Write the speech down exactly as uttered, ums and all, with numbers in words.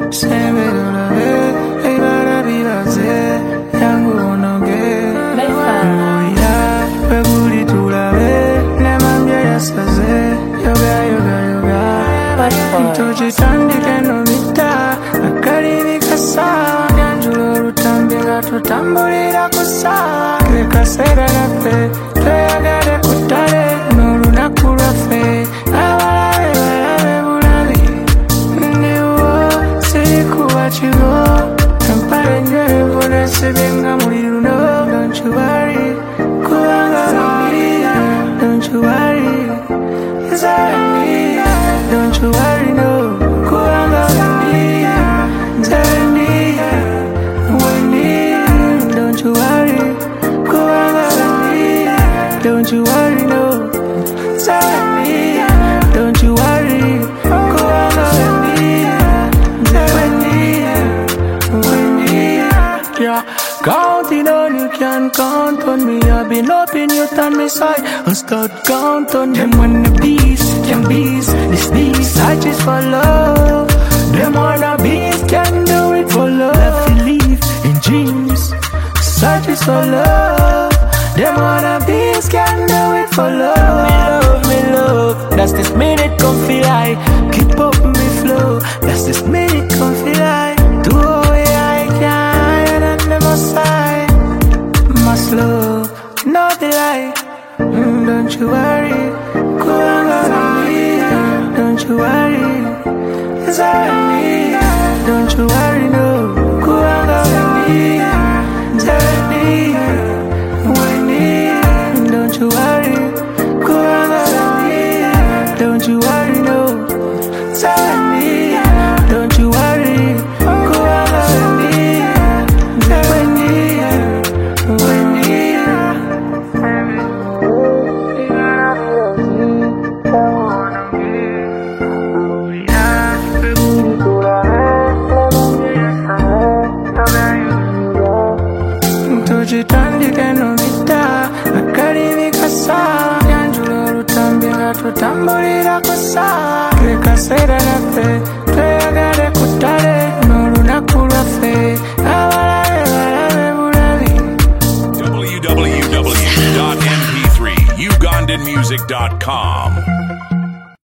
Sebelulabe, Ibara Bilaze, Yangu Onoge, Moya, Peguri Tulabe, Nemambia Yasaze, Yoga, Yoga, Yoga, Toji Tandi Kenomita, Akari Vikasa, Yanjulo Rutambiga, Tutambulira Kusa, Kreka Sera Rafe, Tuyagare Kutare, Nuruna Kurafe, Awale, Wale, Bulali, Niwo, Sikuwa Chigo, Kampare Njere Vone Sebenga Muriruno, don't you worry, Kuanga Maria, don't you worry, is that me, don't you worry, no, Kuanga Maria, Zania, Winnie, don't you worry, Kuanga Maria, don't you worry, no, Zania, don't you worry, Kuanga Maria, Zania, Winnie, yeah. Counting on you can count on me. I've been hoping you turn me side and start count on them when the beast can beast. This beast searches for love. Them wanna beast can do it for love. Left believe in dreams, searches for love. Them wanna beast can do it for love. Me love, me love. That's this minute come feel like keep up me flow. That's this minute come feel like do it I can and never sigh. My slow, no delay. Mm, don't you worry, Kuanga Maria. Don't you worry, is that me? Don't you worry, no, Kuanga Maria. Zania, Winnie, don't you worry, Kuanga Maria. Don't you worry, no, Zania, don't you worry, Kuanga Maria. Winnie, Winnie. Tujitandi kenomita, Akari Vikasa, Yanjulo Rutambiga, Tutambulira Kusa, Kreka Sera Rafe, Tuyagare Kutare, Nuruna Kurafe, Awale, Wale, Bulali. w w w dot m p three ugandan music dot com